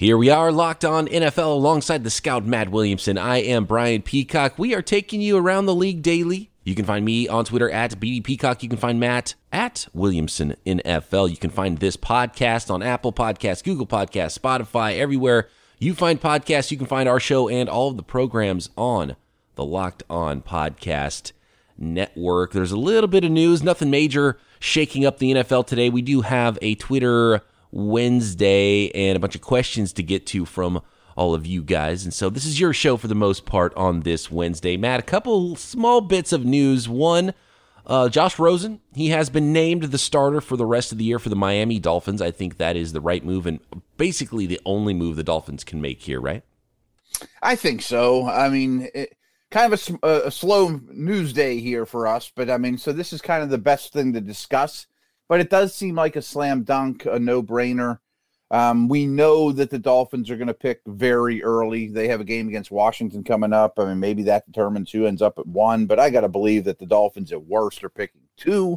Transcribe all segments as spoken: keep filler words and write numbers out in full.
Here we are, Locked On N F L, alongside the scout Matt Williamson. I am Brian Peacock. We are taking you around the league daily. You can find me on Twitter at B D Peacock. You can find Matt at Williamson N F L. You can find this podcast on Apple Podcasts, Google Podcasts, Spotify, everywhere you find podcasts. You can find our show and all of the programs on the Locked On Podcast Network. There's a little bit of news, nothing major shaking up the N F L today. We do have a Twitter Wednesday and a bunch of questions to get to from all of you guys. And so this is your show for the most part on this Wednesday. Matt, a couple small bits of news. One, uh, Josh Rosen, he has been named the starter for the rest of the year for the Miami Dolphins. I think that is the right move and basically the only move the Dolphins can make here, right? I think so. I mean, it, kind of a, a slow news day here for us, but I mean, so this is kind of the best thing to discuss. But it does seem like a slam dunk, a no-brainer. Um, we know that the Dolphins are going to pick very early. They have a game against Washington coming up. I mean, maybe that determines who ends up at one, but I got to believe that the Dolphins at worst are picking two.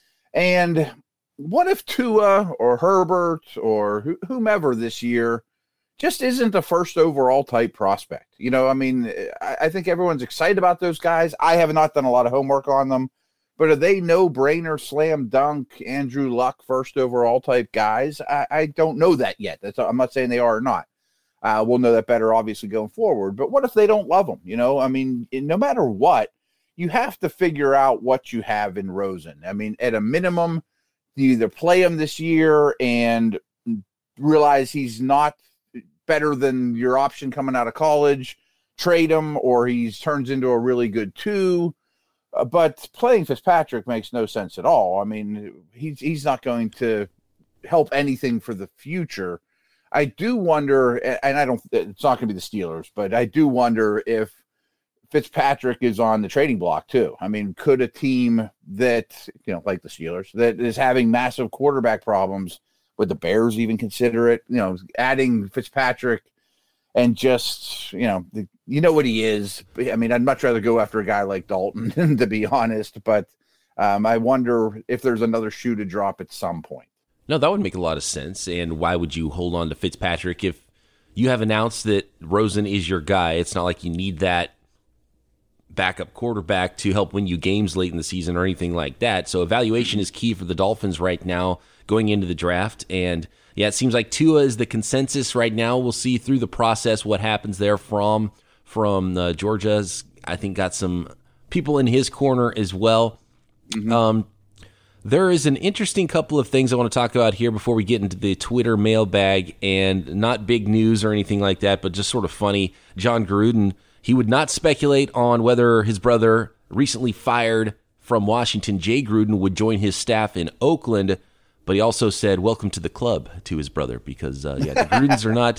And what if Tua or Herbert or wh- whomever this year just isn't a first overall type prospect? You know, I mean, I, I think everyone's excited about those guys. I have not done a lot of homework on them. But are they no-brainer, slam dunk, Andrew Luck, first overall type guys? I, I don't know that yet. That's, I'm not saying they are or not. Uh, we'll know that better, obviously, going forward. But what if they don't love them? You know, I mean, no matter what, you have to figure out what you have in Rosen. I mean, at a minimum, you either play him this year and realize he's not better than your option coming out of college, trade him, or he turns into a really good two. Uh, but playing Fitzpatrick makes no sense at all. I mean, he's he's not going to help anything for the future. I do wonder, and I don't, it's not going to be the Steelers, but I do wonder if Fitzpatrick is on the trading block too. I mean, could a team that, you know, like the Steelers, that is having massive quarterback problems, would the Bears even consider it? You know, adding Fitzpatrick and just, you know, the, you know what he is. I mean, I'd much rather go after a guy like Dalton, to be honest. But um, I wonder if there's another shoe to drop at some point. No, that would make a lot of sense. And why would you hold on to Fitzpatrick if you have announced that Rosen is your guy? It's not like you need that backup quarterback to help win you games late in the season or anything like that. So evaluation is key for the Dolphins right now going into the draft. And yeah, it seems like Tua is the consensus right now. We'll see through the process what happens there from from uh, Georgia's. I think got some people in his corner as well. Mm-hmm. Um, there is an interesting couple of things I want to talk about here before we get into the Twitter mailbag, and not big news or anything like that, but just sort of funny. John Gruden, he would not speculate on whether his brother, recently fired from Washington, Jay Gruden, would join his staff in Oakland. But he also said, welcome to the club to his brother, because uh, yeah, the Grudens are not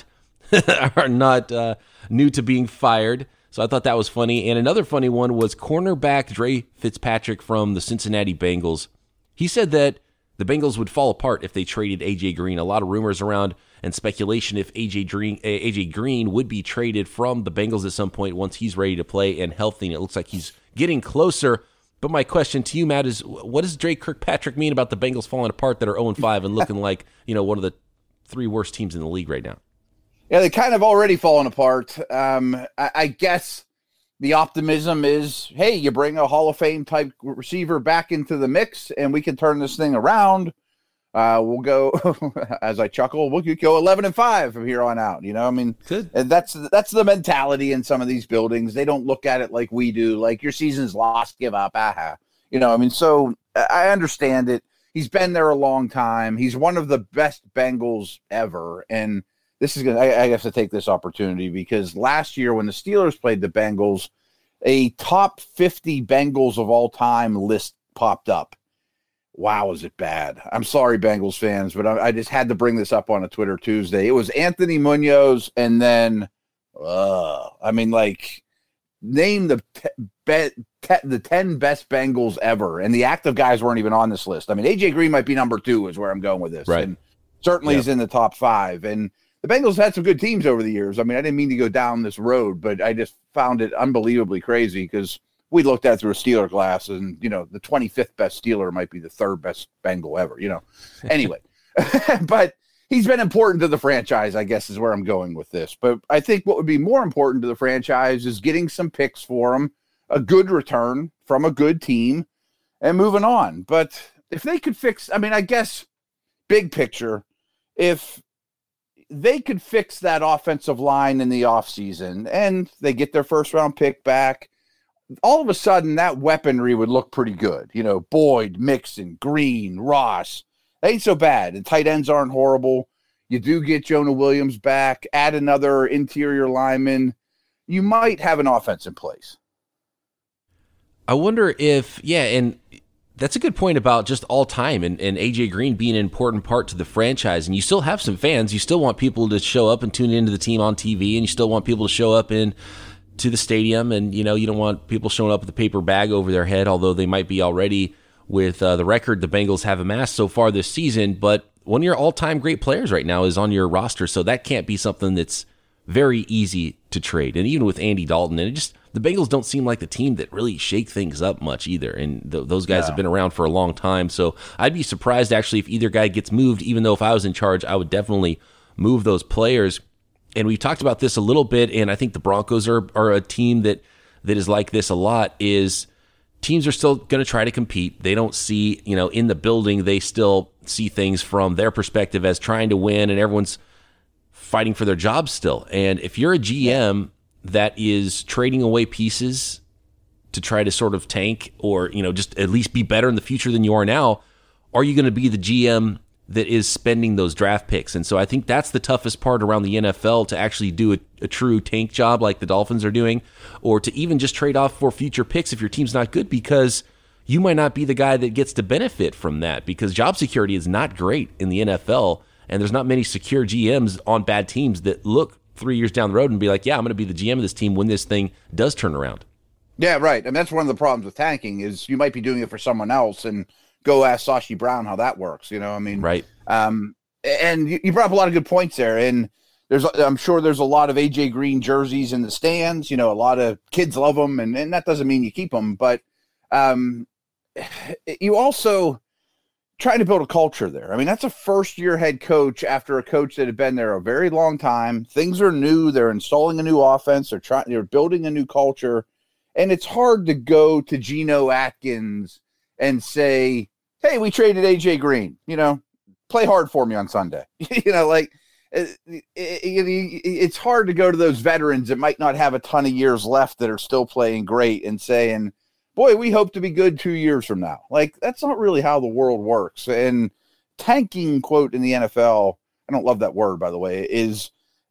are not uh, new to being fired. So I thought that was funny. And another funny one was cornerback Dre Fitzpatrick from the Cincinnati Bengals. He said that the Bengals would fall apart if they traded A J Green. A lot of rumors around and speculation if A J Green, A J Green would be traded from the Bengals at some point once he's ready to play and healthy. And it looks like he's getting closer. But my question to you, Matt, is what does Dre Kirkpatrick mean about the Bengals falling apart that are oh and five and looking like, you know, one of the three worst teams in the league right now? Yeah, they kind of already fallen apart. Um, I, I guess the optimism is, hey, you bring a Hall of Fame type receiver back into the mix and we can turn this thing around. Uh, we'll go, as I chuckle, we'll go eleven and five from here on out. You know, I mean, Good. that's that's the mentality in some of these buildings. They don't look at it like we do, like your season's lost, give up, aha. You know, I mean, so I understand it. He's been there a long time. He's one of the best Bengals ever. And this is going to, I have to take this opportunity because last year when the Steelers played the Bengals, a top fifty Bengals of all time list popped up. Wow, is it bad? I'm sorry, Bengals fans, but I, I just had to bring this up on a Twitter Tuesday. It was Anthony Munoz, and then, uh, I mean, like, name the te- be- te- the ten best Bengals ever, and the active guys weren't even on this list. I mean, A J Green might be number two is where I'm going with this. Right. And certainly Yep. he's in the top five. And the Bengals had some good teams over the years. I mean, I didn't mean to go down this road, but I just found it unbelievably crazy because we looked at it through a Steeler glass, and, you know, the twenty-fifth best Steeler might be the third best Bengal ever, you know. Anyway, but he's been important to the franchise, I guess, is where I'm going with this. But I think what would be more important to the franchise is getting some picks for him, a good return from a good team, and moving on. But if they could fix, I mean, I guess, big picture, if they could fix that offensive line in the offseason and they get their first round pick back, all of a sudden that weaponry would look pretty good. You know, Boyd, Mixon, Green, Ross. Ain't so bad. The tight ends aren't horrible. You do get Jonah Williams back, add another interior lineman. You might have an offense in place. I wonder if, yeah, and that's a good point about just all time and, and A J Green being an important part to the franchise. And you still have some fans. You still want people to show up and tune into the team on T V, and you still want people to show up in to the stadium. And, you know, you don't want people showing up with a paper bag over their head, although they might be already with uh, the record the Bengals have amassed so far this season. But one of your all-time great players right now is on your roster, so that can't be something that's very easy to trade. And even with Andy Dalton, and it just the Bengals don't seem like the team that really shake things up much either. And th- those guys no. have been around for a long time. So I'd be surprised actually if either guy gets moved, even though if I was in charge, I would definitely move those players. And we've talked about this a little bit, and I think the Broncos are, are a team that, that is like this a lot, is teams are still going to try to compete. They don't see, you know, in the building, they still see things from their perspective as trying to win, and everyone's fighting for their jobs still. And if you're a G M that is trading away pieces to try to sort of tank or, you know, just at least be better in the future than you are now, are you going to be the G M that is spending those draft picks? And so I think that's the toughest part around the N F L, to actually do a, a true tank job like the Dolphins are doing, or to even just trade off for future picks if your team's not good, because you might not be the guy that gets to benefit from that, because job security is not great in the N F L, and there's not many secure G Ms on bad teams that look three years down the road and be like, yeah, I'm going to be the G M of this team when this thing does turn around. Yeah, right. And that's one of the problems with tanking is you might be doing it for someone else, and go ask Sashi Brown how that works. You know, I mean, right. Um, and you, you brought up a lot of good points there. And there's, I'm sure there's a lot of A J Green jerseys in the stands. You know, a lot of kids love them, and, and that doesn't mean you keep them, but um, you also trying to build a culture there. I mean, that's a first year head coach after a coach that had been there a very long time. Things are new. They're installing a new offense. They're trying, they're building a new culture. And it's hard to go to Geno Atkins and say, hey, we traded A J Green, you know, play hard for me on Sunday. you know, like it, it, it, it's hard to go to those veterans that might not have a ton of years left that are still playing great and saying, boy, we hope to be good two years from now. Like, that's not really how the world works. And tanking, quote, in the N F L, I don't love that word, by the way, is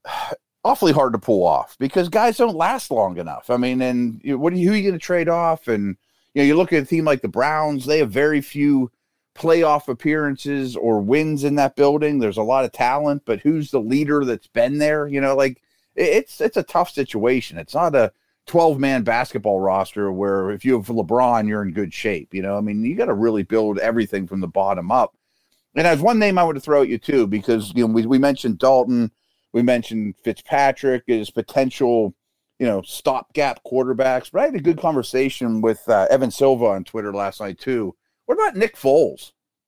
awfully hard to pull off because guys don't last long enough. I mean, and you know, what are you, who are you going to trade off? And, you know, you look at a team like the Browns, they have very few playoff appearances or wins in that building. There's a lot of talent, but who's the leader that's been there? You know, like, it's it's a tough situation. It's not a twelve-man basketball roster where if you have LeBron, you're in good shape. You know, I mean, you got to really build everything from the bottom up. And there's one name I want to throw at you, too, because, you know, we, we mentioned Dalton. We mentioned Fitzpatrick as potential, you know, stopgap quarterbacks. But I had a good conversation with uh, Evan Silva on Twitter last night, too. What about Nick Foles?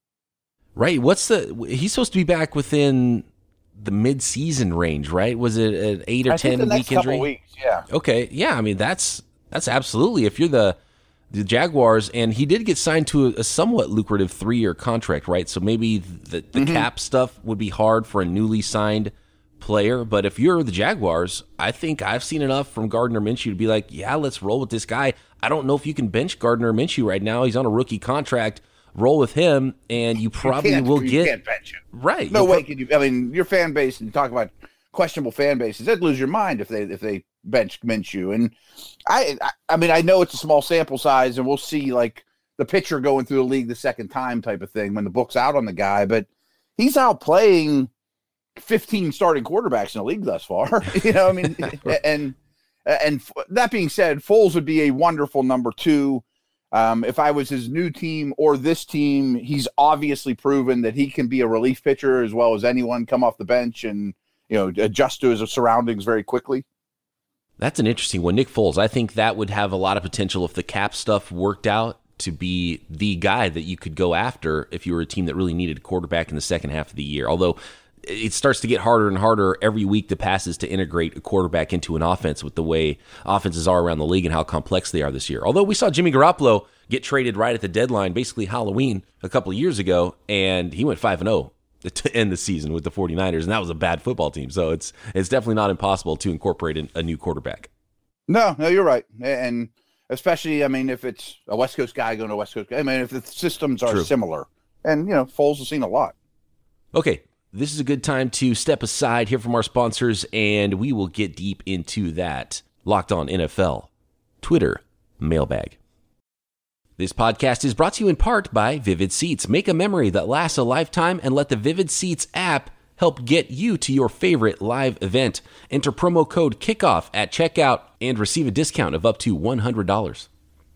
Right. What's the – he's supposed to be back within – the mid-season range, right? Was it an eight or I ten think the next week injury? Couple weeks, yeah. Okay, yeah. I mean, that's that's absolutely. If you're the the Jaguars, and he did get signed to a, a somewhat lucrative three-year contract, right? So maybe the, the mm-hmm. cap stuff would be hard for a newly signed player. But if you're the Jaguars, I think I've seen enough from Gardner Minshew to be like, yeah, let's roll with this guy. I don't know if you can bench Gardner Minshew right now. He's on a rookie contract. Roll with him, and you probably you will you get can't bench him. Right. No You'll way pro- can you. I mean, your fan base, and you talk about questionable fan bases, they'd lose your mind if they if they bench Minshew. And I, I, I mean, I know it's a small sample size, and we'll see like the pitcher going through the league the second time type of thing when the book's out on the guy. But he's out playing fifteen starting quarterbacks in the league thus far. you know, I mean, and and that being said, Foles would be a wonderful number two. Um, if I was his new team or this team, he's obviously proven that he can be a relief pitcher as well as anyone, come off the bench and, you know, adjust to his surroundings very quickly. That's an interesting one. Nick Foles, I think that would have a lot of potential if the cap stuff worked out to be the guy that you could go after if you were a team that really needed a quarterback in the second half of the year. Although it starts to get harder and harder every week that passes to integrate a quarterback into an offense with the way offenses are around the league and how complex they are this year. Although we saw Jimmy Garoppolo get traded right at the deadline, basically Halloween, a couple of years ago, and he went five and oh to end the season with the 49ers, and that was a bad football team. So it's it's definitely not impossible to incorporate a new quarterback. No, no, you're right. And especially, I mean, if it's a West Coast guy going to West Coast guy, I mean, if the systems are True. similar. And, you know, Foles has seen a lot. Okay, this is a good time to step aside, hear from our sponsors, and we will get deep into that Locked On N F L Twitter mailbag. This podcast is brought to you in part by Vivid Seats. Make a memory that lasts a lifetime and let the Vivid Seats app help get you to your favorite live event. Enter promo code KICKOFF at checkout and receive a discount of up to one hundred dollars.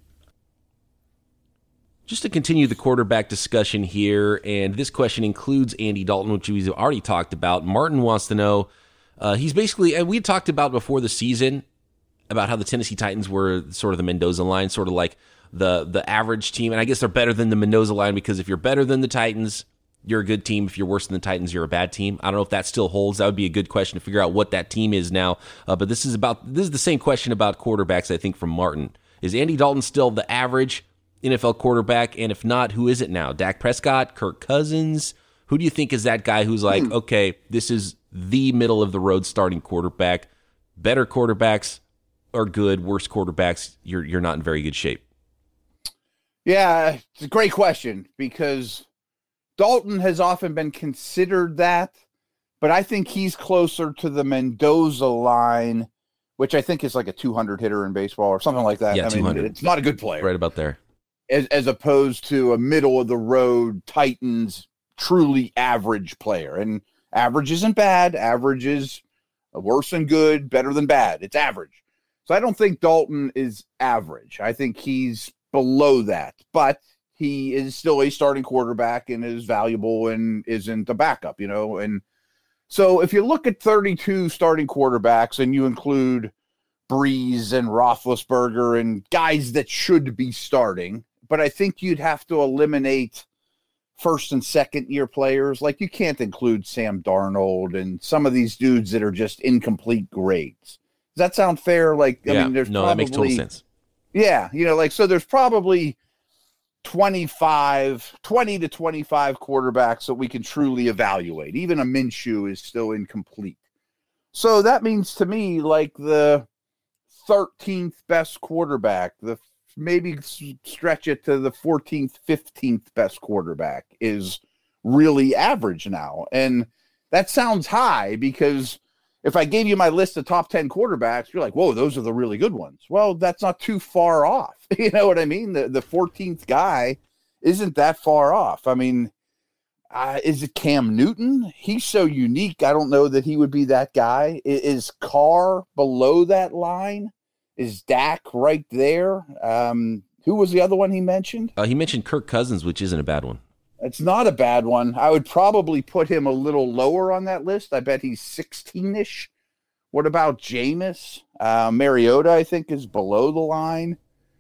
Just to continue the quarterback discussion here, and this question includes Andy Dalton, which we've already talked about. Martin wants to know, uh, he's basically, and we talked about before the season, about how the Tennessee Titans were sort of the Mendoza line, sort of like the the average team. And I guess they're better than the Mendoza line because if you're better than the Titans, you're a good team. If you're worse than the Titans, you're a bad team. I don't know if that still holds. That would be a good question to figure out what that team is now. Uh, but this is about this is the same question about quarterbacks, I think, from Martin. Is Andy Dalton still the average N F L quarterback? And if not, who is it now? Dak Prescott, Kirk Cousins? Who do you think is that guy who's like, hmm. okay, this is the middle of the road starting quarterback? Better quarterbacks are good. Worse quarterbacks, you're you're not in very good shape. Yeah, it's a great question because Dalton has often been considered that, but I think he's closer to the Mendoza line, which I think is like a two hundred hitter in baseball or something like that. Yeah, I two hundred. mean, it's not a good player. Right about there. As, as opposed to a middle-of-the-road Titans truly average player. And average isn't bad. Average is worse than good, better than bad. It's average. So I don't think Dalton is average. I think he's below that. But he is still a starting quarterback and is valuable and isn't a backup, you know. And so if you look at thirty-two starting quarterbacks and you include Breeze and Roethlisberger and guys that should be starting, but I think you'd have to eliminate first and second year players. Like you can't include Sam Darnold and some of these dudes that are just incomplete grades. Does that sound fair? Like, I yeah, mean, there's no, probably, that makes total sense. Yeah. You know, like, so there's probably twenty-five, twenty to twenty-five quarterbacks that we can truly evaluate. Even a Minshew is still incomplete. So that means to me, like the thirteenth best quarterback, the maybe stretch it to the fourteenth, fifteenth best quarterback is really average now. And that sounds high because if I gave you my list of top ten quarterbacks, you're like, whoa, those are the really good ones. Well, that's not too far off. You know what I mean? The the fourteenth guy isn't that far off. I mean, uh, is it Cam Newton? He's so unique. I don't know that he would be that guy. Is, is Carr below that line? Is Dak right there? Um, who was the other one he mentioned? Uh, he mentioned Kirk Cousins, which isn't a bad one. It's not a bad one. I would probably put him a little lower on that list. I bet he's sixteen-ish. What about Jameis? Uh, Mariota, I think, is below the line.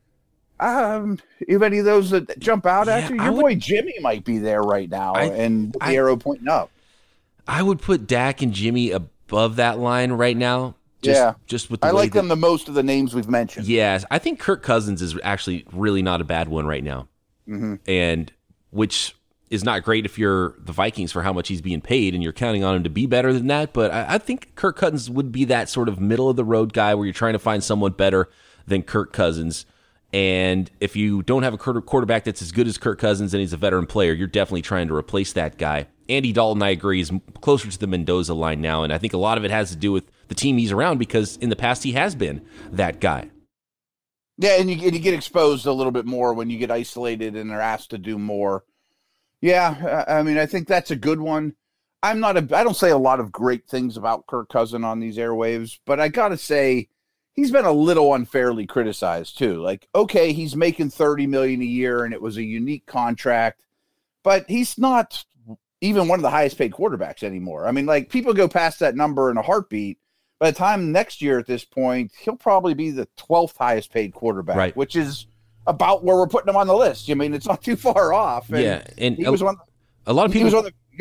Um, if any of those that jump out yeah, at you, your I would, boy Jimmy might be there right now, I, and the I, arrow pointing up. I would put Dak and Jimmy above that line right now. Just, yeah, just with the I way like that, them the most of the names we've mentioned. Yes, I think Kirk Cousins is actually really not a bad one right now, mm-hmm. and which is not great if you're the Vikings for how much he's being paid and you're counting on him to be better than that. But I, I think Kirk Cousins would be that sort of middle of the road guy where you're trying to find someone better than Kirk Cousins. And if you don't have a quarterback that's as good as Kirk Cousins and he's a veteran player, you're definitely trying to replace that guy. Andy Dalton, I agree, is closer to the Mendoza line now, and I think a lot of it has to do with the team he's around because in the past he has been that guy. Yeah, and you, and you get exposed a little bit more when you get isolated and are asked to do more. Yeah, I mean, I think that's a good one. I'm not a, I don't say a lot of great things about Kirk Cousins on these airwaves, but I got to say, he's been a little unfairly criticized too. Like, okay, he's making thirty million dollars a year and it was a unique contract, but he's not even one of the highest paid quarterbacks anymore. I mean, like people go past that number in a heartbeat. By the time next year at this point, he'll probably be the twelfth highest paid quarterback, right, which is about where we're putting him on the list. I mean, it's not too far off. And yeah. And he a, was one, a lot of people, he was on the, go ahead.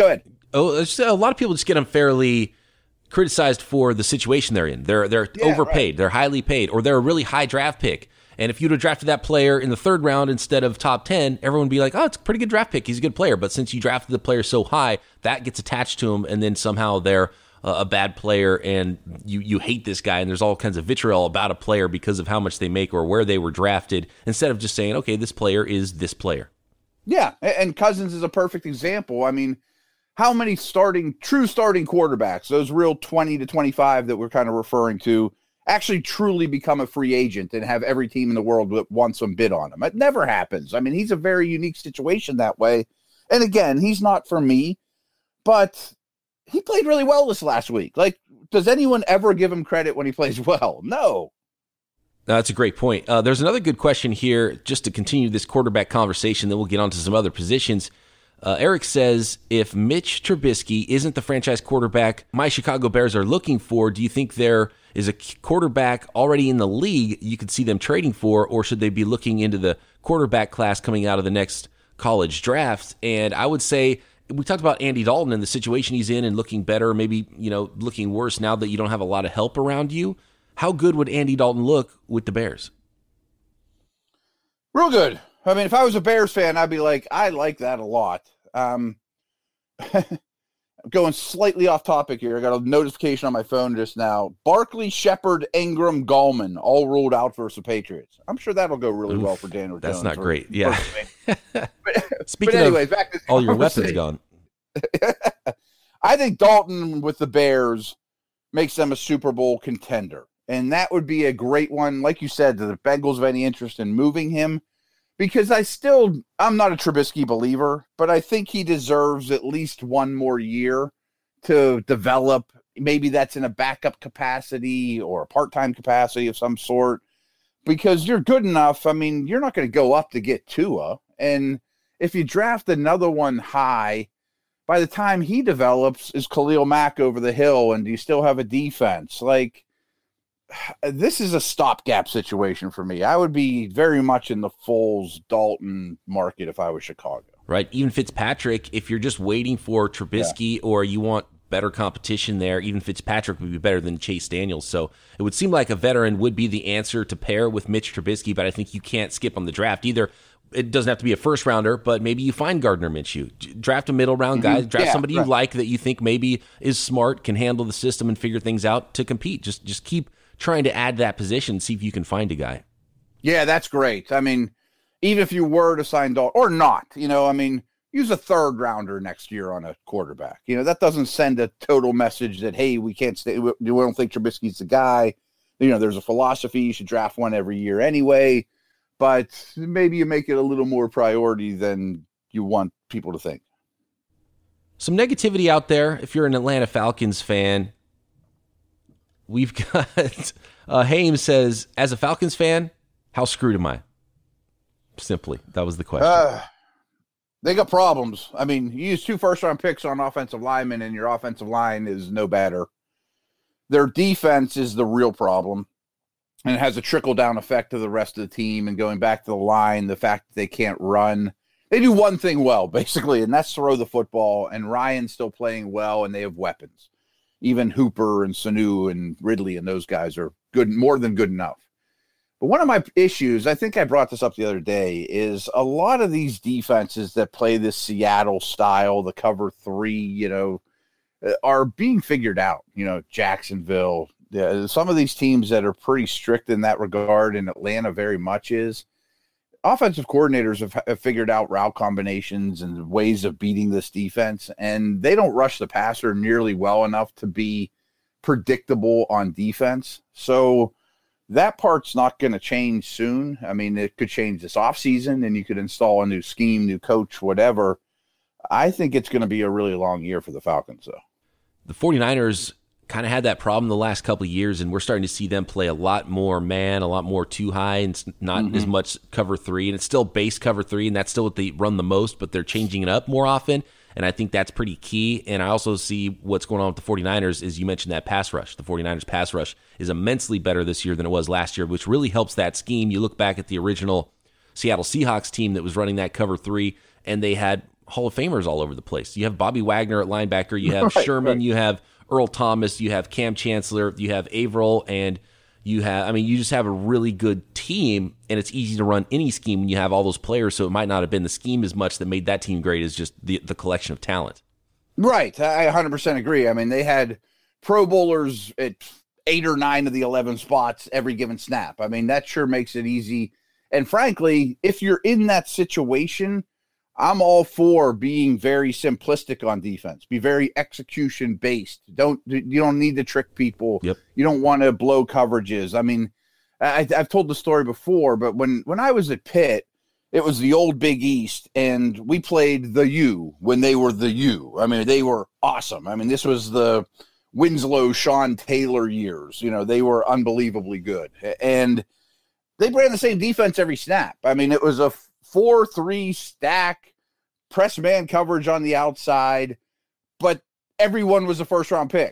Oh, it's- a lot of people just get unfairly criticized for the situation they're in. They're they're Yeah, overpaid, right. they're highly paid, or they're a really high draft pick. And if you'd have drafted that player in the third round instead of top ten, everyone would be like, oh, it's a pretty good draft pick. He's a good player. But since you drafted the player so high, that gets attached to him, and then somehow they're uh, a bad player, and you, you hate this guy, and there's all kinds of vitriol about a player because of how much they make or where they were drafted, instead of just saying, okay, this player is this player. Yeah, a- and Cousins is a perfect example. I mean, how many starting, true starting quarterbacks, those real twenty to twenty-five that we're kind of referring to, actually truly become a free agent and have every team in the world that wants them bid on him? It never happens. I mean, he's a very unique situation that way. And again, he's not for me, but he played really well this last week. Like, does anyone ever give him credit when he plays well? No. That's a great point. Uh, there's another good question here, just to continue this quarterback conversation, then we'll get on to some other positions. Uh, Eric says, if Mitch Trubisky isn't the franchise quarterback my Chicago Bears are looking for, do you think there is a quarterback already in the league you could see them trading for, or should they be looking into the quarterback class coming out of the next college draft? And I would say, we talked about Andy Dalton and the situation he's in and looking better, maybe, you know, looking worse now that you don't have a lot of help around you. How good would Andy Dalton look with the Bears? Real good. I mean, if I was a Bears fan, I'd be like, I like that a lot. Um, going slightly off topic here. I got a notification on my phone just now. Barkley, Shepard, Ingram, Gallman all ruled out versus the Patriots. I'm sure that'll go really Oof, well for Daniel that's Jones. not great. Yeah. but, Speaking but anyways, of back to all your weapons gone. I think Dalton with the Bears makes them a Super Bowl contender. And that would be a great one. Like you said, do the Bengals have any interest in moving him? Because I still, I'm not a Trubisky believer, but I think he deserves at least one more year to develop. Maybe that's in a backup capacity or a part-time capacity of some sort, because you're good enough. I mean, you're not going to go up to get Tua. And if you draft another one high, by the time he develops, is Khalil Mack over the hill, and do you still have a defense? Like, this is a stopgap situation for me. I would be very much in the Foles Dalton market if I was Chicago. Right. Even Fitzpatrick, if you're just waiting for Trubisky yeah. or you want better competition there, even Fitzpatrick would be better than Chase Daniels. So it would seem like a veteran would be the answer to pair with Mitch Trubisky, but I think you can't skip on the draft either. It doesn't have to be a first rounder, but maybe you find Gardner Minshew. Draft a middle round guy, draft yeah, somebody right. you like that you think maybe is smart, can handle the system and figure things out to compete. Just just keep trying to add that position, see if you can find a guy. Yeah, that's great. I mean, even if you were to sign Dalton, or not, you know, I mean, use a third rounder next year on a quarterback. You know, that doesn't send a total message that, hey, we can't stay, we don't think Trubisky's the guy. You know, there's a philosophy, you should draft one every year anyway, but maybe you make it a little more priority than you want people to think. Some negativity out there if you're an Atlanta Falcons fan. We've got, uh, Haim says, as a Falcons fan, how screwed am I? Simply, that was the question. Uh, they got problems. I mean, you use two first-round picks on offensive linemen, and your offensive line is no better. Their defense is the real problem, and it has a trickle-down effect to the rest of the team. And going back to the line, the fact that they can't run. They do one thing well, basically, and that's throw the football, and Ryan's still playing well, and they have weapons. Even Hooper and Sanu and Ridley and those guys are good, more than good enough. But one of my issues, I think I brought this up the other day, is a lot of these defenses that play this Seattle style, the cover three, you know, are being figured out. You know, Jacksonville, yeah, some of these teams that are pretty strict in that regard, and Atlanta very much is. Offensive coordinators have, have figured out route combinations and ways of beating this defense, and they don't rush the passer nearly well enough to be predictable on defense. So that part's not going to change soon. I mean, it could change this offseason, and you could install a new scheme, new coach, whatever. I think it's going to be a really long year for the Falcons, though. The 49ers kind of had that problem the last couple of years, and we're starting to see them play a lot more man, a lot more too high, and it's not mm-hmm. as much cover three, and it's still base cover three, and that's still what they run the most, but they're changing it up more often, and I think that's pretty key. And I also see what's going on with the 49ers is you mentioned that pass rush. The 49ers pass rush is immensely better this year than it was last year, which really helps that scheme. You look back at the original Seattle Seahawks team that was running that cover three, and they had Hall of Famers all over the place. You have Bobby Wagner at linebacker. You have right, Sherman. Right. You have Earl Thomas. You have Cam Chancellor. You have Averill. And you have, I mean, you just have a really good team, and it's easy to run any scheme when you have all those players. So it might not have been the scheme as much that made that team great as just the, the collection of talent. Right. I one hundred percent agree. I mean, they had Pro Bowlers at eight or nine of the eleven spots every given snap. I mean, that sure makes it easy. And frankly, if you're in that situation, I'm all for being very simplistic on defense. Be very execution based. Don't you don't need to trick people. Yep. You don't want to blow coverages. I mean, I, I've told the story before, but when when I was at Pitt, it was the old Big East, and we played the U when they were the U. I mean, they were awesome. I mean, this was the Winslow, Sean Taylor years. You know, they were unbelievably good, and they ran the same defense every snap. I mean, it was a four three stack, press man coverage on the outside, but everyone was a first round pick.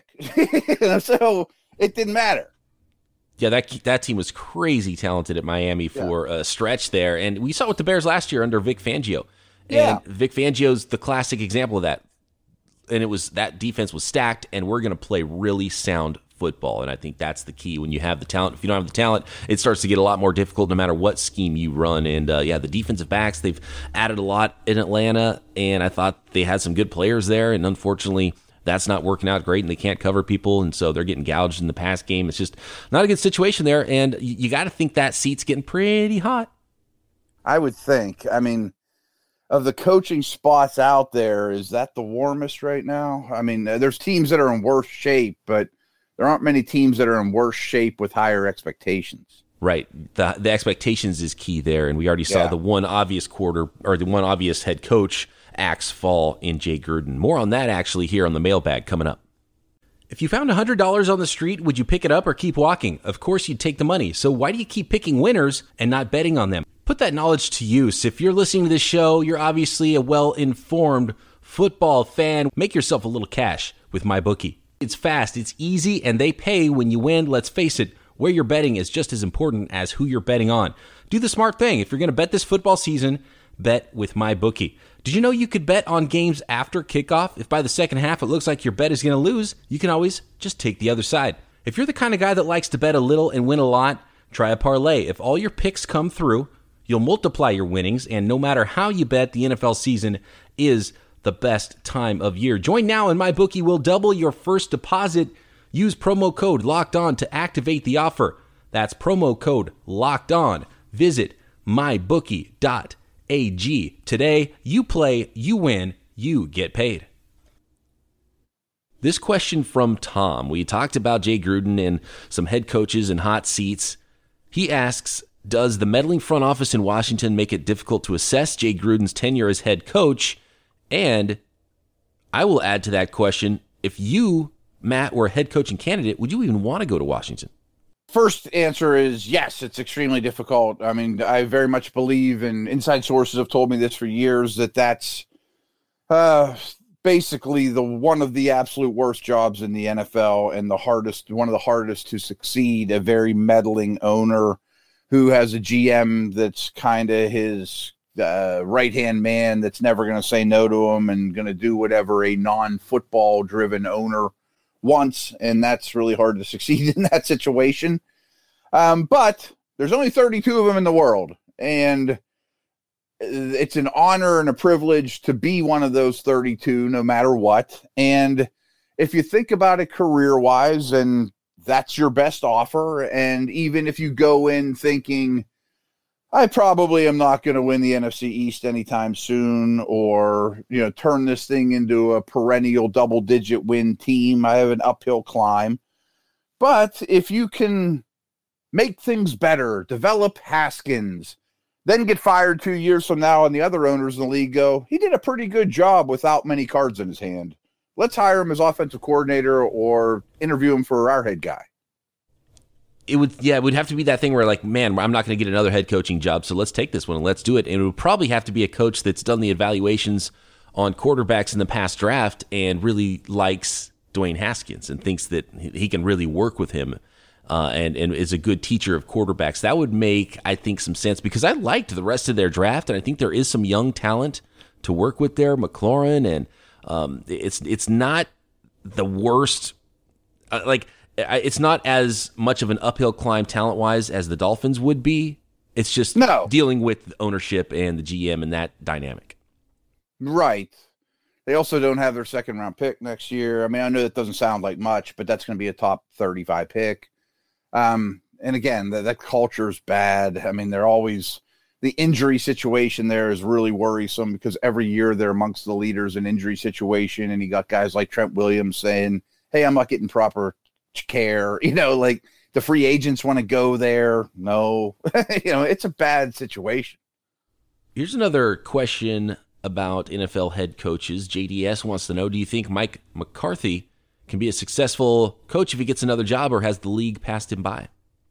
So it didn't matter. Yeah, that that team was crazy talented at Miami for yeah. a stretch there. And we saw it with the Bears last year under Vic Fangio. And yeah. Vic Fangio's the classic example of that. And it was that defense was stacked, and we're going to play really sound football. And I think that's the key. When you have the talent, if you don't have the talent, it starts to get a lot more difficult no matter what scheme you run. And uh, yeah, the defensive backs, they've added a lot in Atlanta, and I thought they had some good players there. And unfortunately, that's not working out great, and they can't cover people, and so they're getting gouged in the pass game. It's just not a good situation there, and you, you got to think that seat's getting pretty hot. I would think. I mean, of the coaching spots out there, is that the warmest right now? I mean, there's teams that are in worse shape, but there aren't many teams that are in worse shape with higher expectations. Right. The the expectations is key there, and we already saw yeah. the one obvious quarter, or the one obvious head coach axe fall in Jay Gruden. More on that actually here on the mailbag coming up. If you found one hundred dollars on the street, would you pick it up or keep walking? Of course you'd take the money. So why do you keep picking winners and not betting on them? Put that knowledge to use. If you're listening to this show, you're obviously a well-informed football fan. Make yourself a little cash with MyBookie. It's fast, it's easy, and they pay when you win. Let's face it, where you're betting is just as important as who you're betting on. Do the smart thing. If you're going to bet this football season, bet with MyBookie. Did you know you could bet on games after kickoff? If by the second half it looks like your bet is going to lose, you can always just take the other side. If you're the kind of guy that likes to bet a little and win a lot, try a parlay. If all your picks come through, you'll multiply your winnings, and no matter how you bet, the N F L season is the best time of year. Join now and MyBookie will double your first deposit. Use promo code LOCKEDON to activate the offer. That's promo code LOCKEDON. Visit my bookie dot a g today. You play, you win, you get paid. This question from Tom. We talked about Jay Gruden and some head coaches and hot seats. He asks, does the meddling front office in Washington make it difficult to assess Jay Gruden's tenure as head coach? And I will add to that question, if you, Matt, were a head coaching candidate, would you even want to go to Washington? First answer is yes, it's extremely difficult. I mean, I very much believe, and inside sources have told me this for years, that that's uh, basically the one of the absolute worst jobs in the N F L and the hardest, one of the hardest to succeed. A very meddling owner who has a G M that's kind of his uh, right-hand man that's never going to say no to him and going to do whatever a non-football driven owner wants, and that's really hard to succeed in that situation. Um, but there's only thirty-two of them in the world, and it's an honor and a privilege to be one of those thirty-two, no matter what. And if you think about it career-wise, and that's your best offer, and even if you go in thinking, I probably am not going to win the N F C East anytime soon, or, you know, turn this thing into a perennial double-digit win team. I have an uphill climb. But if you can make things better, develop Haskins, then get fired two years from now, and the other owners in the league go, he did a pretty good job without many cards in his hand. Let's hire him as offensive coordinator or interview him for our head guy. It would, yeah, it would have to be that thing where, like, man, I'm not going to get another head coaching job, so let's take this one and let's do it. And it would probably have to be a coach that's done the evaluations on quarterbacks in the past draft and really likes Dwayne Haskins and thinks that he can really work with him uh, and, and is a good teacher of quarterbacks. That would make, I think, some sense, because I liked the rest of their draft, and I think there is some young talent to work with there, McLaurin, and um, it's it's not the worst. Uh, like it's not as much of an uphill climb talent wise as the Dolphins would be. It's just no. dealing with ownership and the G M and that dynamic. Right. They also don't have their second round pick next year. I mean, I know that doesn't sound like much, but that's going to be a top thirty-five pick. Um, and again, that, that culture is bad. I mean, they're always, the injury situation there is really worrisome because every year they're amongst the leaders in injury situation. And you got guys like Trent Williams saying, hey, I'm not getting proper care. You know, like the free agents want to go there. No, you know, it's a bad situation. Here's another question about N F L head coaches. J D S wants to know, do you think Mike McCarthy can be a successful coach if he gets another job, or has the league passed him by?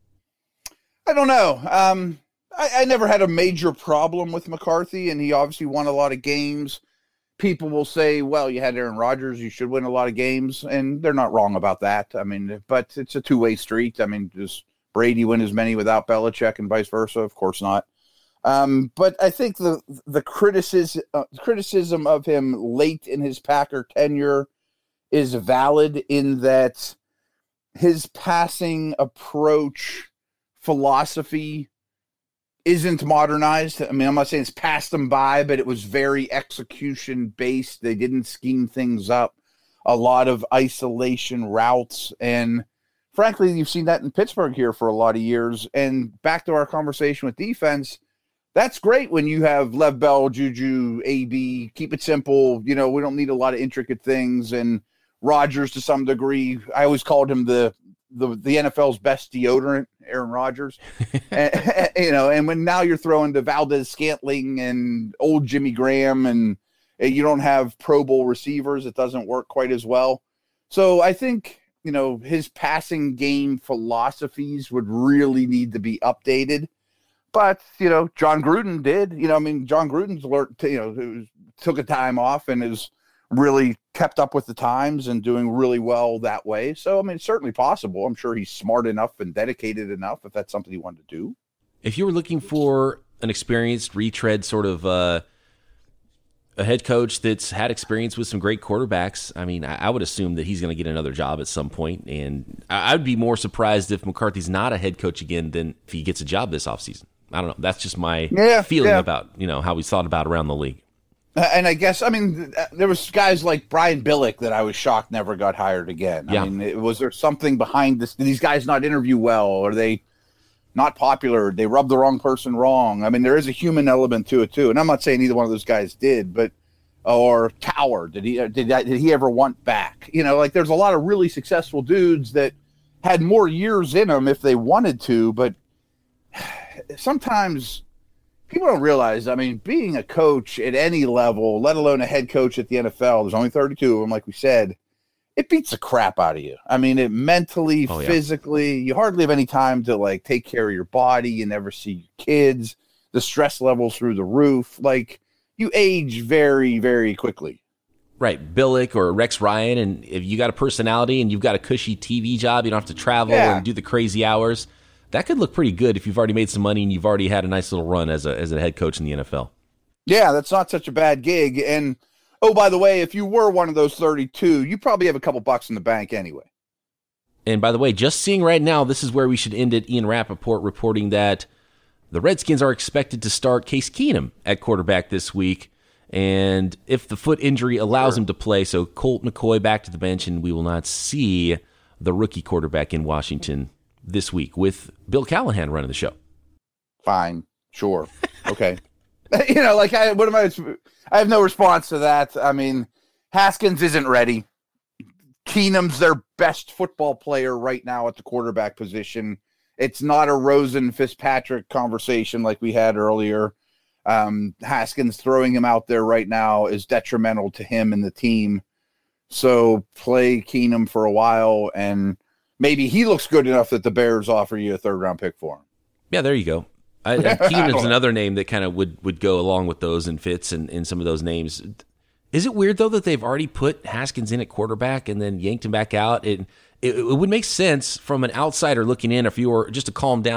I don't know. Um, I, I never had a major problem with McCarthy, and he obviously won a lot of games. People will say, well, you had Aaron Rodgers, you should win a lot of games, and they're not wrong about that. I mean, but it's a two-way street. I mean, does Brady win as many without Belichick and vice versa? Of course not. Um, but I think the the criticism uh, criticism of him late in his Packer tenure is valid in that his passing approach philosophy isn't modernized. I mean, I'm not saying it's passed them by, but it was very execution based. They didn't scheme things up. A lot of isolation routes, and frankly, you've seen that in Pittsburgh here for a lot of years. And back to our conversation with defense. That's great when you have Lev Bell, Juju, A B, keep it simple. You know, we don't need a lot of intricate things. And Rodgers, to some degree, I always called him the the, the N F L's best deodorant, Aaron Rodgers. and, you know, and when now you're throwing to Valdez Scantling and old Jimmy Graham, and, and you don't have Pro Bowl receivers, it doesn't work quite as well. So I think, you know, his passing game philosophies would really need to be updated. But, you know, John Gruden did. You know, I mean, John Gruden's learned, you know, took a time off and is really kept up with the times and doing really well that way. So, I mean, it's certainly possible. I'm sure he's smart enough and dedicated enough if that's something he wanted to do. If you were looking for an experienced retread sort of uh, a head coach that's had experience with some great quarterbacks, I mean, I, I would assume that he's going to get another job at some point. And I, I'd be more surprised if McCarthy's not a head coach again than if he gets a job this offseason. I don't know. That's just my yeah, feeling yeah. about, you know, how we thought about around the league. Uh, and I guess, I mean, there was guys like Brian Billick that I was shocked never got hired again. Yeah. I mean, it, was there something behind this? Did these guys not interview well? Are they not popular? They rubbed the wrong person wrong? I mean, there is a human element to it too. And I'm not saying either one of those guys did, but or Tower, did he did did he ever want back? You know, like there's a lot of really successful dudes that had more years in them if they wanted to, but sometimes people don't realize, I mean, being a coach at any level, let alone a head coach at the N F L, there's only thirty-two of them, like we said, it beats the crap out of you. I mean, it mentally, oh, yeah. physically, you hardly have any time to, like, take care of your body. You never see your kids. The stress levels through the roof. Like, you age very, very quickly. Right. Billick or Rex Ryan, and if you got a personality and you've got a cushy T V job, you don't have to travel yeah. and do the crazy hours. That could look pretty good if you've already made some money and you've already had a nice little run as a as a head coach in the N F L. Yeah, that's not such a bad gig. And, oh, by the way, if you were one of those thirty-two, you probably have a couple bucks in the bank anyway. And by the way, just seeing right now, this is where we should end it. Ian Rappaport reporting that the Redskins are expected to start Case Keenum at quarterback this week. And if the foot injury allows sure. him to play, so Colt McCoy back to the bench, and we will not see the rookie quarterback in Washington this week with Bill Callahan running the show. Fine. Sure. Okay. you know, like, I, what am I, I have no response to that. I mean, Haskins isn't ready. Keenum's their best football player right now at the quarterback position. It's not a Rosen Fitzpatrick conversation like we had earlier. Um, Haskins throwing him out there right now is detrimental to him and the team. So play Keenum for a while, and maybe he looks good enough that the Bears offer you a third round pick for him. Yeah, there you go. I, Keenum's another name that kind of would, would go along with those and fits in, in some of those names. Is it weird, though, that they've already put Haskins in at quarterback and then yanked him back out? It, it, it would make sense from an outsider looking in if you were just to calm down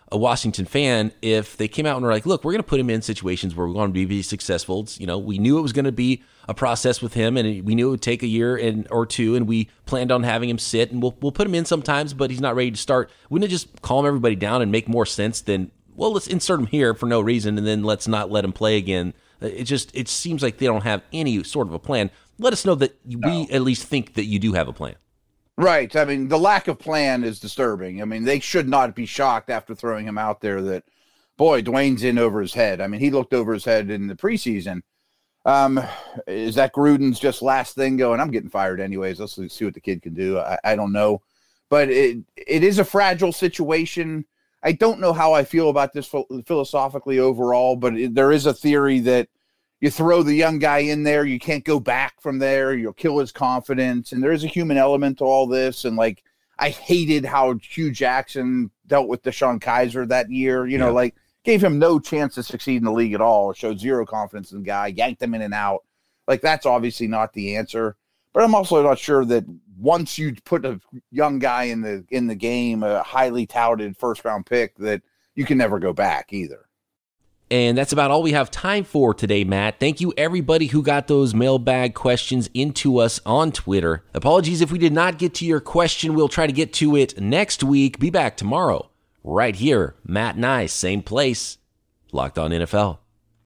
a Washington fan if they came out and were like, look, we're going to put him in situations where we're going to be successful. It's, you know, we knew it was going to be a process with him, and we knew it would take a year and or two, and we planned on having him sit, and we'll we'll put him in sometimes, but he's not ready to start. Wouldn't it just calm everybody down and make more sense than, well, let's insert him here for no reason, and then let's not let him play again? It just it seems like they don't have any sort of a plan. Let us know that we no. at least think that you do have a plan. Right. I mean, the lack of plan is disturbing. I mean, they should not be shocked after throwing him out there that, boy, Dwayne's in over his head. I mean, he looked over his head in the preseason. Um, is that Gruden's just last thing going, I'm getting fired anyways. Let's see what the kid can do. I, I don't know. But it it is a fragile situation. I don't know how I feel about this philosophically overall, but it, there is a theory that you throw the young guy in there, you can't go back from there, you'll kill his confidence. And there is a human element to all this. And, like, I hated how Hugh Jackson dealt with DeShone Kizer that year. You know, yeah. like, gave him no chance to succeed in the league at all, showed zero confidence in the guy, yanked him in and out. Like, that's obviously not the answer. But I'm also not sure that once you put a young guy in the in the game, a highly touted first-round pick, that you can never go back either. And that's about all we have time for today, Matt. Thank you, everybody who got those mailbag questions into us on Twitter. Apologies if we did not get to your question. We'll try to get to it next week. Be back tomorrow. Right here, Matt and I, same place, Locked On N F L.